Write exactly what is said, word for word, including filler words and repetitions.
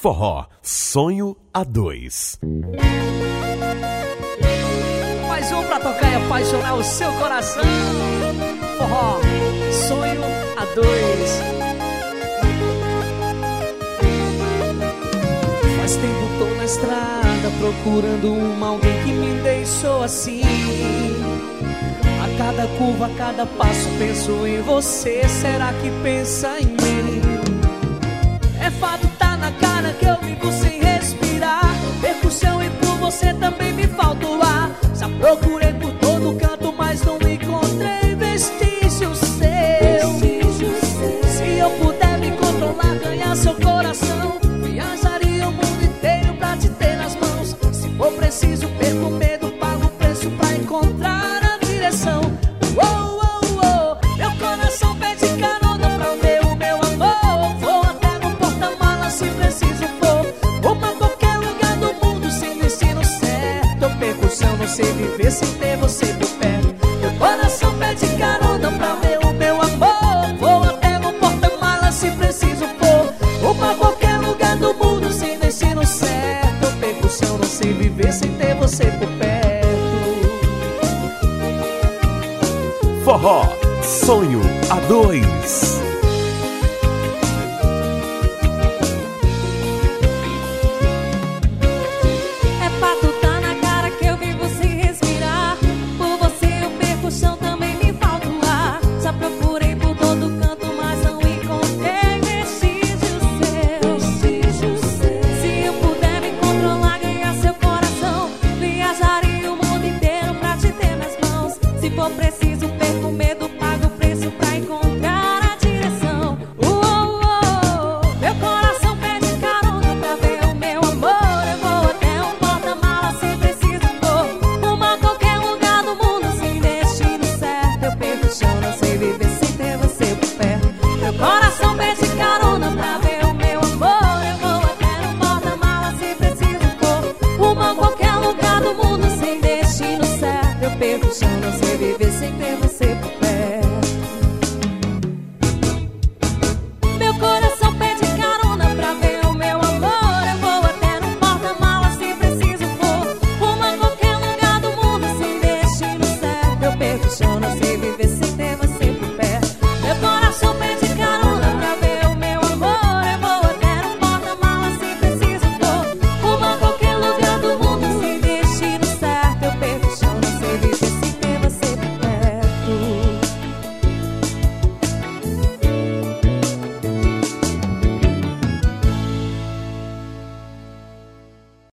Forró, sonho a dois. Mais um pra tocar e apaixonar o seu coração. Forró, sonho a dois. Faz tempo tô na estrada procurando uma alguém que me deixou assim. A cada curva, a cada passo penso em você. Será que pensa em mim? É fato, tá na cara que eu vivo sem respirar. Percussão e por você também me falta o ar. Já procurei por todo canto, mas não encontrei vestígio seu. Se eu puder me controlar, ganhar seu coração, viajaria o mundo inteiro pra te ter nas mãos. Se for preciso, perco medo, pago o preço pra encontrar a direção. Oh, oh, oh. Meu coração pede carona pra ver o meu amor. Vou até no porta-mala se preciso for. Vou pra qualquer lugar do mundo sem destino certo. Eu percussão, não sei viver sem ter você por perto. Meu coração pede carona pra ver o meu amor. Vou até no porta-mala se preciso for. Vou pra qualquer lugar do mundo sem destino certo. Eu percussão, não sei viver sem ter você por perto. Forró, sonho a dois. É fato, tá na cara que eu vivo sem respirar. Por você eu perco o chão, também me falta o ar. Já procurei por todo canto, mas não encontrei vestígio seu. Se eu puder me controlar, ganhar seu coração, viajaria o mundo inteiro pra te ter nas mãos. Se for preciso, perco medo, pago o preço pra encontrar a direção. Uh, uh, uh. Meu coração pede carona pra ver o meu amor. Eu vou até um porta-mala se preciso for. Uma qualquer lugar do mundo sem destino certo. Eu perco o chão, não sei viver sem ter você por perto. Meu coração pede carona pra ver o meu amor. Eu vou até um porta-mala se preciso for. Uma qualquer lugar do mundo sem destino certo. Eu perco o chão, não sei viver